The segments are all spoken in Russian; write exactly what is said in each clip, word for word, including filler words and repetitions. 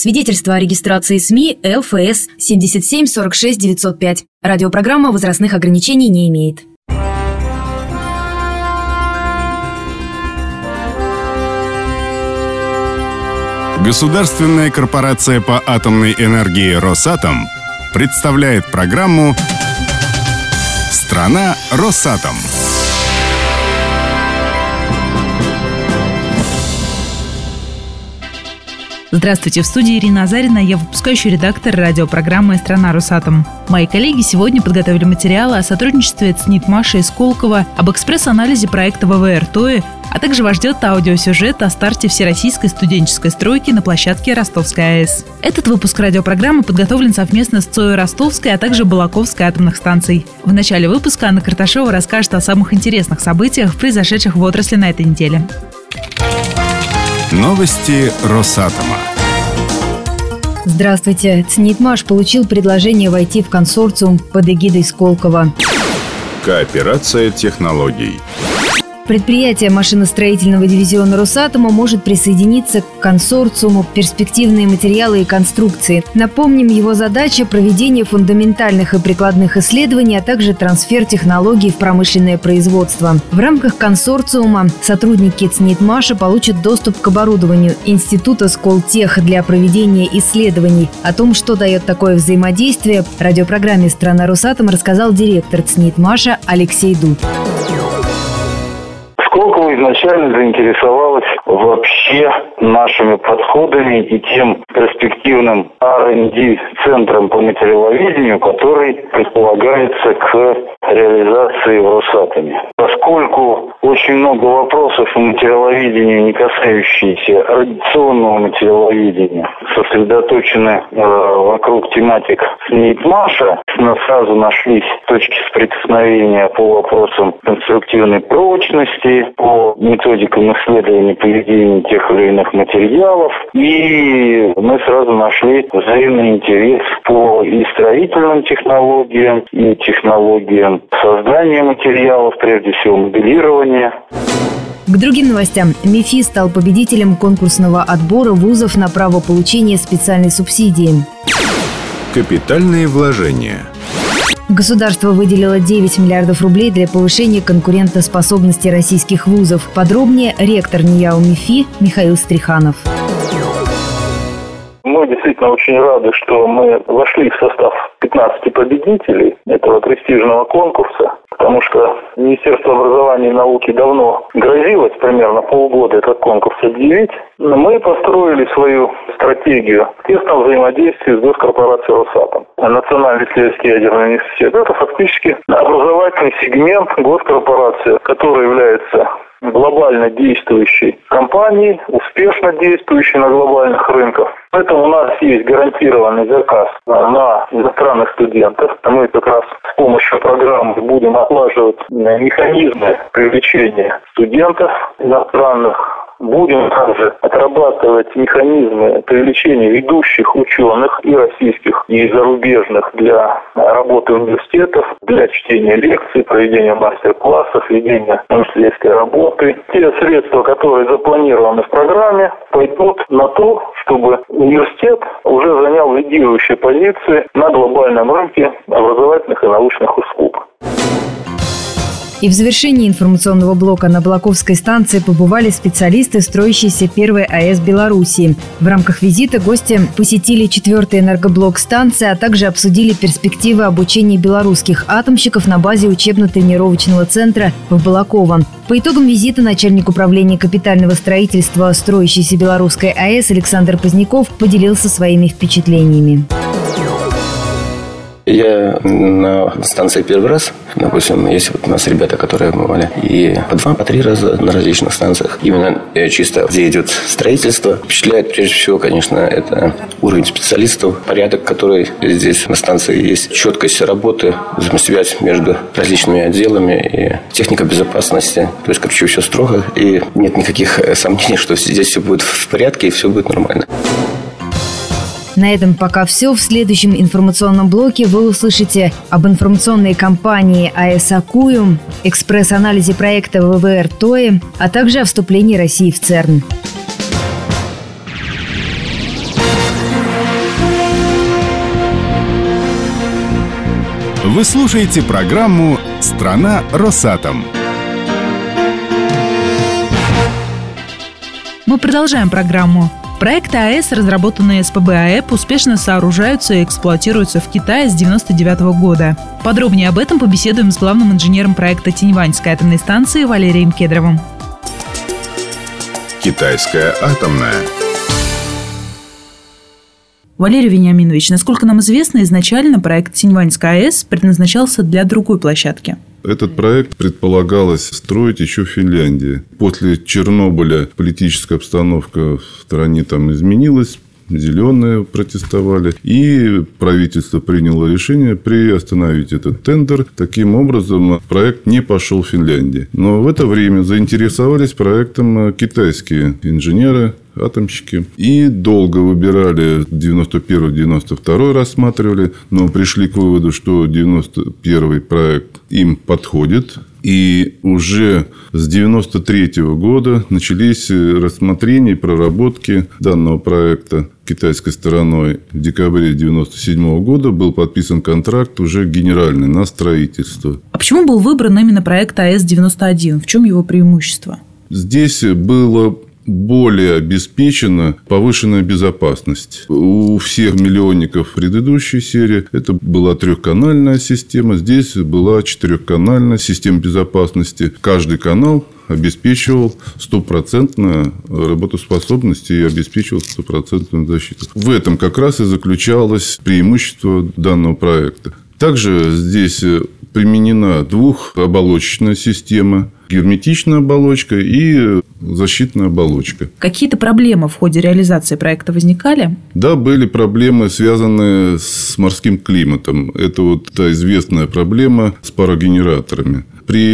Свидетельство о регистрации СМИ эл эф эс семьдесят семь сорок шесть девятьсот пять. Радиопрограмма возрастных ограничений не имеет. Государственная корпорация по атомной энергии «Росатом» представляет программу «Страна Росатом». Здравствуйте, в студии Ирина Азарина, я выпускающий редактор радиопрограммы «Страна Росатом». Мои коллеги сегодня подготовили материалы о сотрудничестве ЦНИТ Маша и Сколково, об экспресс-анализе проекта вэ вэ эр ТОИ, а также вас ждет аудиосюжет о старте Всероссийской студенческой стройки на площадке Ростовской АЭС. Этот выпуск радиопрограммы подготовлен совместно с ЦОИ Ростовской, а также Балаковской атомных станций. В начале выпуска Анна Карташова расскажет о самых интересных событиях, произошедших в отрасли на этой неделе. Новости Росатома. Здравствуйте. ЦНИТ Маш получил предложение войти в консорциум под эгидой Сколково. Кооперация технологий. Предприятие машиностроительного дивизиона Росатома может присоединиться к консорциуму «Перспективные материалы и конструкции». Напомним, его задача – проведение фундаментальных и прикладных исследований, а также трансфер технологий в промышленное производство. В рамках консорциума сотрудники ЦНИТ Маша получат доступ к оборудованию Института Сколтех для проведения исследований. О том, что дает такое взаимодействие, в радиопрограмме «Страна Росатом» рассказал директор ЦНИТ Маша Алексей Дуб. Сколково изначально заинтересовалась вообще нашими подходами и тем перспективным ар энд ди центром по материаловедению, который предполагается к реализации в Росатоме. Поскольку очень много вопросов по материаловедению, не касающиеся радиационного материаловедения, сосредоточены э, вокруг тематик ЦНИТ Маша, мы сразу нашлись точки соприкосновения по вопросам конструктивной прочности, по методикам исследования поведения тех или иных материалов. И мы сразу нашли взаимный интерес по и строительным технологиям, и технологиям создания материалов, прежде всего моделирования. К другим новостям. МИФИ стал победителем конкурсного отбора вузов на право получения специальной субсидии. Капитальные вложения. Государство выделило девять миллиардов рублей для повышения конкурентоспособности российских вузов. Подробнее ректор НИЯО МИФИ Михаил Стриханов. Мы действительно очень рады, что мы вошли в состав пятнадцати победителей этого престижного конкурса, потому что Министерство образования и науки давно грозилось примерно полгода этот конкурс объявить. Но мы построили свою стратегию в тесном взаимодействии с госкорпорацией «Росатом». Национальный исследовательский ядерный университет – это фактически образовательный сегмент госкорпорации, который является глобально действующей компанией, успешно действующей на глобальных рынках. Поэтому у нас есть гарантированный заказ на иностранных студентов. Мы как раз с помощью программы будем отлаживать механизмы привлечения студентов иностранных. Будем также отрабатывать механизмы привлечения ведущих ученых и российских, и зарубежных для работы университетов, для чтения лекций, проведения мастер-классов, ведения научно-исследовательской работы. Те средства, которые запланированы в программе, пойдут на то, чтобы университет уже занял лидирующие позиции на глобальном рынке образовательных и научных услуг. И в завершении информационного блока на Балаковской станции побывали специалисты строящейся первой АЭС Беларуси. В рамках визита гости посетили четвертый энергоблок станции, а также обсудили перспективы обучения белорусских атомщиков на базе учебно-тренировочного центра в Балаково. По итогам визита начальник управления капитального строительства строящейся белорусской АЭС Александр Поздняков поделился своими впечатлениями. Я на станции первый раз. Допустим, есть вот у нас ребята, которые бывали и по два, по три раза на различных станциях. Именно чисто где идет строительство. Впечатляет прежде всего, конечно, это уровень специалистов, порядок, который здесь на станции есть, четкость работы, взаимосвязь между различными отделами и техника безопасности. То есть, короче, все строго и нет никаких сомнений, что здесь все будет в порядке и все будет нормально. На этом пока все. В следующем информационном блоке вы услышите об информационной кампании АЭС «Акую», экспресс-анализе проекта вэ вэ эр ТОИ, а также о вступлении России в ЦЕРН. Вы слушаете программу «Страна Росатом». Мы продолжаем программу. Проекты АЭС, разработанные СПБ АЭП, успешно сооружаются и эксплуатируются в Китае с девяносто девятого года. Подробнее об этом побеседуем с главным инженером проекта Тяньваньской атомной станции Валерием Кедровым. Китайская атомная. Валерий Вениаминович, насколько нам известно, изначально проект Тяньваньской АЭС предназначался для другой площадки. Этот проект предполагалось строить еще в Финляндии. После Чернобыля политическая обстановка в стране там изменилась. Зеленые протестовали. И правительство приняло решение приостановить этот тендер. Таким образом, проект не пошел в Финляндии. Но в это время заинтересовались проектом китайские инженеры, атомщики. И долго выбирали, девяносто первый девяносто второй рассматривали, но пришли к выводу, что девяносто первый проект им подходит. И уже с девяносто третьего года начались рассмотрения и проработки данного проекта китайской стороной. В декабре девяносто седьмого года был подписан контракт уже генеральный на строительство. А почему был выбран именно проект АЭС девяносто один? В чем его преимущество? Здесь было более обеспечена повышенная безопасность. У всех миллионников предыдущей серии это была трехканальная система, здесь была четырехканальная система безопасности. Каждый канал обеспечивал стопроцентную работоспособность и обеспечивал стопроцентную защиту. В этом как раз и заключалось преимущество данного проекта. Также здесь применена двухоболочечная система, герметичная оболочка и защитная оболочка. Какие-то проблемы в ходе реализации проекта возникали? Да, были проблемы, связанные с морским климатом. Это вот та известная проблема с парогенераторами.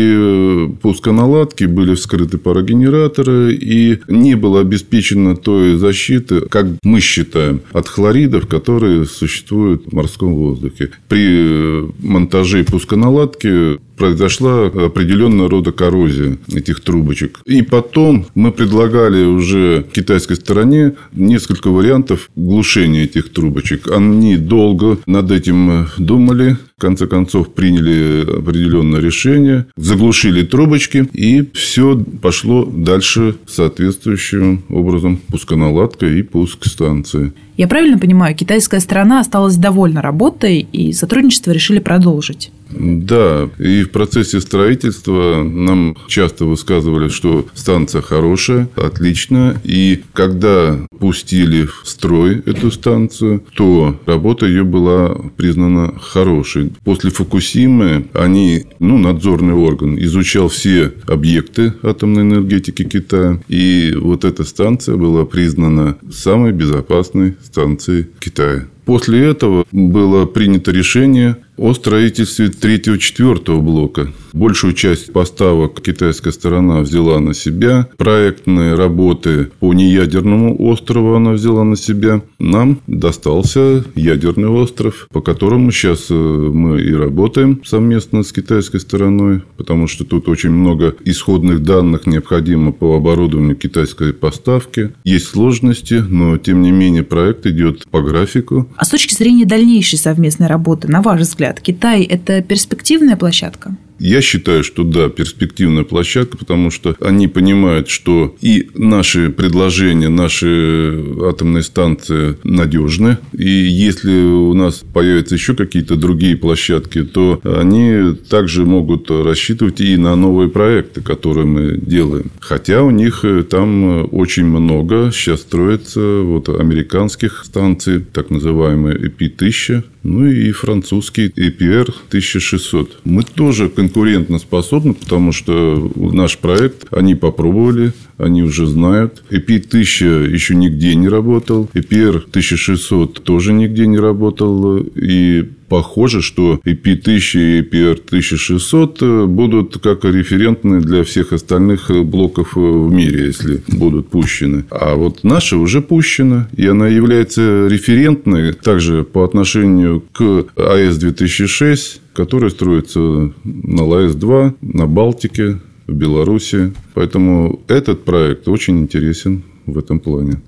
При пусконаладке были вскрыты парогенераторы, и не было обеспечено той защиты, как мы считаем, от хлоридов, которые существуют в морском воздухе. При монтаже пусконаладки произошла определенного рода коррозия этих трубочек. И потом мы предлагали уже китайской стороне несколько вариантов глушения этих трубочек. Они долго над этим думали. В конце концов, приняли определенное решение, заглушили трубочки, и все пошло дальше соответствующим образом: пусконаладка и пуск станции. Я правильно понимаю, китайская сторона осталась довольна работой, и сотрудничество решили продолжить? Да, и в процессе строительства нам часто высказывали, что станция хорошая, отличная. И когда пустили в строй эту станцию, то работа ее была признана хорошей. После Фукусимы они, ну, надзорный орган, изучал все объекты атомной энергетики Китая. И вот эта станция была признана самой безопасной станцией Китая. После этого было принято решение о строительстве третьего-четвертого блока. Большую часть поставок китайская сторона взяла на себя. Проектные работы по неядерному острову она взяла на себя. Нам достался ядерный остров, по которому сейчас мы и работаем совместно с китайской стороной, потому что тут очень много исходных данных необходимо по оборудованию китайской поставки. Есть сложности, но тем не менее проект идет по графику. А с точки зрения дальнейшей совместной работы, на ваш взгляд, Китай – это перспективная площадка? Я считаю, что да, перспективная площадка, потому что они понимают, что и наши предложения, наши атомные станции надежны. И если у нас появятся еще какие-то другие площадки, то они также могут рассчитывать и на новые проекты, которые мы делаем. Хотя у них там очень много сейчас строится вот американских станций, так называемые и пи тысяча, ну и французский и пи эр тысяча шестьсот. Мы тоже конкурентно способны, потому что наш проект они попробовали, они уже знают. и пи тысяча еще нигде не работал, и пи эр тысяча шестьсот тоже нигде не работал. И похоже, что и пи тысяча и и пи эр тысяча шестьсот будут как референтные для всех остальных блоков в мире, если будут пущены. А вот наша уже пущена, и она является референтной также по отношению к АЭС две тысячи шесть, которая строится на ЛАЭС два, на Балтике, в Беларуси. Поэтому этот проект очень интересен в этом плане.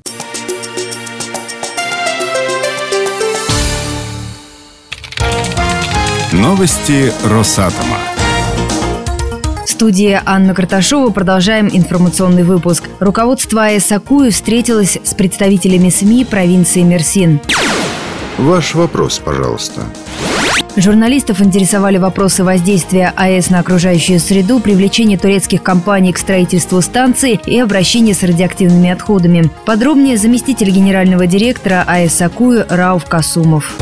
Новости Росатома. Студия Анна Карташова. Продолжаем информационный выпуск. Руководство АЭС «Акую» встретилось с представителями СМИ провинции Мерсин. Ваш вопрос, пожалуйста. Журналистов интересовали вопросы воздействия АЭС на окружающую среду, привлечения турецких компаний к строительству станции и обращения с радиоактивными отходами. Подробнее заместитель генерального директора АЭС «Акую» Рауф Касумов.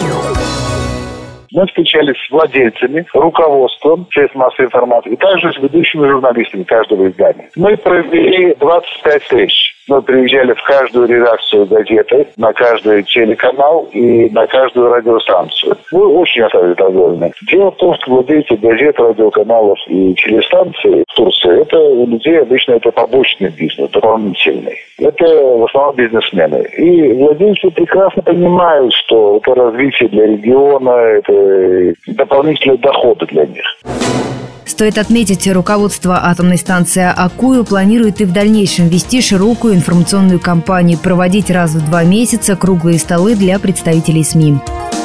Мы встречались с владельцами, руководством средств массовой информации и также с ведущими журналистами каждого издания. Мы провели двадцать пять встреч. Мы приезжали в каждую редакцию газеты, на каждый телеканал и на каждую радиостанцию. Мы очень остались довольны. Дело в том, что владельцы газет, радиоканалов и телестанций в Турции, это у людей обычно это побочный бизнес, дополнительный. Это в основном бизнесмены. И владельцы прекрасно понимают, что это развитие для региона, это дополнительные доходы для них. Стоит отметить, руководство атомной станции «Акую» планирует и в дальнейшем вести широкую информационную кампанию, проводить раз в два месяца круглые столы для представителей СМИ.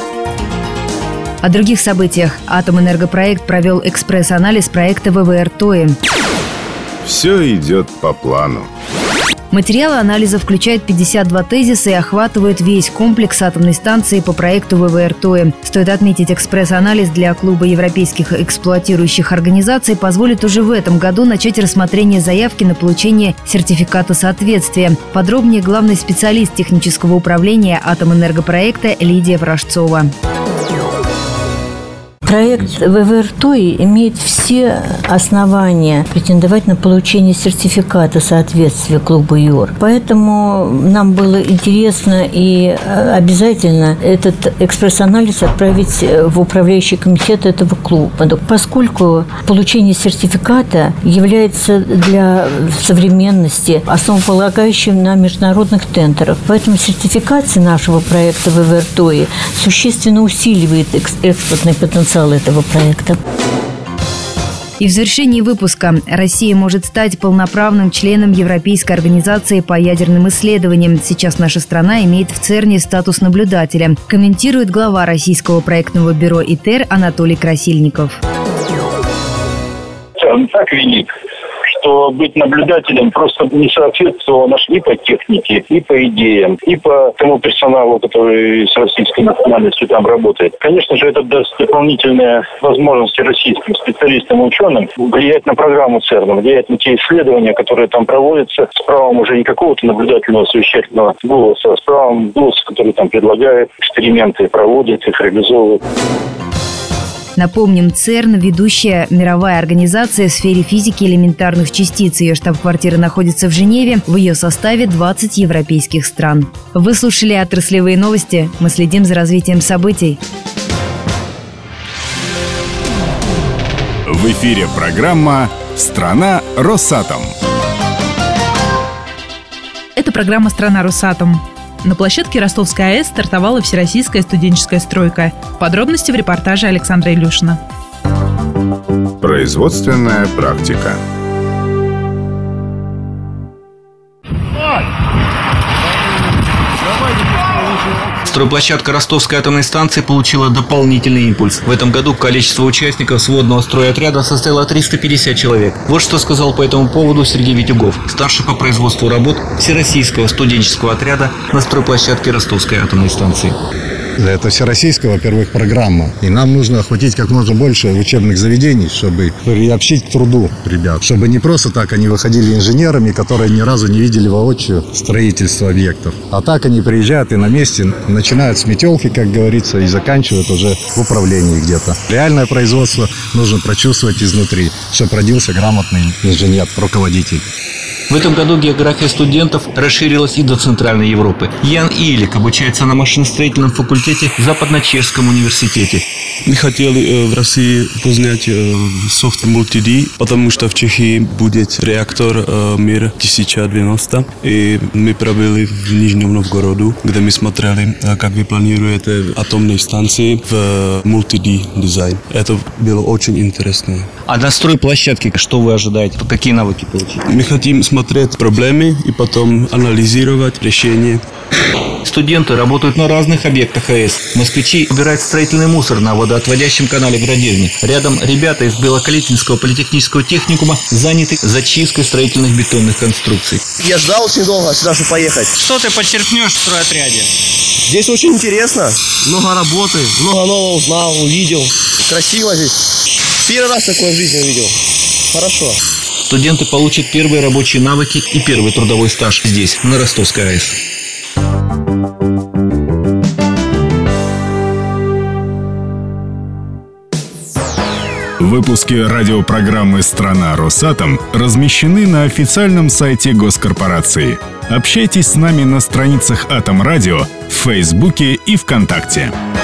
О других событиях. Атомэнергопроект провел экспресс-анализ проекта ВВР ТОИ. Все идет по плану. Материалы анализа включают пятьдесят два тезиса и охватывают весь комплекс атомной станции по проекту ВВР ТОИ. Стоит отметить, экспресс-анализ для клуба европейских эксплуатирующих организаций позволит уже в этом году начать рассмотрение заявки на получение сертификата соответствия. Подробнее главный специалист технического управления Атомэнергопроекта Лидия Вражцова. Проект ВВР ТОИ имеет все основания претендовать на получение сертификата соответствия клубу ЮР. Поэтому нам было интересно и обязательно этот экспресс-анализ отправить в управляющий комитет этого клуба, поскольку получение сертификата является для современности основополагающим на международных тендерах. Поэтому сертификация нашего проекта ВВР ТОИ существенно усиливает экспортный потенциал этого проекта. И в завершении выпуска. Россия может стать полноправным членом Европейской организации по ядерным исследованиям. Сейчас наша страна имеет в ЦЕРНе статус наблюдателя, комментирует глава российского проектного бюро ИТЕР Анатолий Красильников. ЦЕРН так велик, что быть наблюдателем просто не соответствовало нашей и по технике, и по идеям, и по тому персоналу, который с российской национальностью там работает. Конечно же, это даст дополнительные возможности российским специалистам и ученым влиять на программу ЦЕРНа, влиять на те исследования, которые там проводятся, с правом уже не какого-то наблюдательного совещательного голоса, а с правом голоса, который там предлагает эксперименты, проводит их, реализовывает. Напомним, ЦЕРН – ведущая мировая организация в сфере физики элементарных частиц. Ее штаб-квартира находится в Женеве. В ее составе двадцать европейских стран. Вы слушали отраслевые новости. Мы следим за развитием событий. В эфире программа «Страна Росатом». Это программа «Страна Росатом». На площадке Ростовской АЭС стартовала всероссийская студенческая стройка. Подробности в репортаже Александра Илюшина. Производственная практика. Стройплощадка Ростовской атомной станции получила дополнительный импульс. В этом году количество участников сводного стройотряда составило триста пятьдесят человек. Вот что сказал по этому поводу Сергей Витюгов, старший по производству работ Всероссийского студенческого отряда на стройплощадке Ростовской атомной станции. Это всероссийская, во-первых, программа. И нам нужно охватить как можно больше учебных заведений, чтобы приобщить к труду ребят. Чтобы не просто так они выходили инженерами, которые ни разу не видели воочию строительство объектов. А так они приезжают и на месте начинают с метелки, как говорится, и заканчивают уже в управлении где-то. Реальное производство нужно прочувствовать изнутри, чтобы родился грамотный инженер, руководитель. В этом году география студентов расширилась и до Центральной Европы. Ян Илик обучается на машиностроительном факультете в Западно-Чешском университете. Мы хотели в России познать софт мультиди, потому что в Чехии будет реактор Мир тысяча девяносто. И мы пробыли в Нижнем Новгороде, где мы смотрели, как вы планируете атомные станции в мультиди дизайн. Это было очень интересно. А на стройплощадке что вы ожидаете? Какие навыки получить? Мы хотим смотреть проблемы и потом анализировать решения. студенты работают на разных объектах АЭС. Москвичи убирают строительный мусор на водоотводящем канале Градежный. Рядом ребята из Белокалитвинского политехнического техникума заняты зачисткой строительных бетонных конструкций. Я ждал очень долго сюда, чтобы поехать. Что ты подчеркнешь в стройотряде? Здесь очень интересно. Много работы, много нового узнал, увидел. Красиво здесь. Первый раз такое в жизни увидел. Хорошо. Студенты получат первые рабочие навыки и первый трудовой стаж здесь, на Ростовской АЭС. Выпуски радиопрограммы «Страна Росатом» размещены на официальном сайте госкорпорации. Общайтесь с нами на страницах Атом Радио в Фейсбуке и ВКонтакте.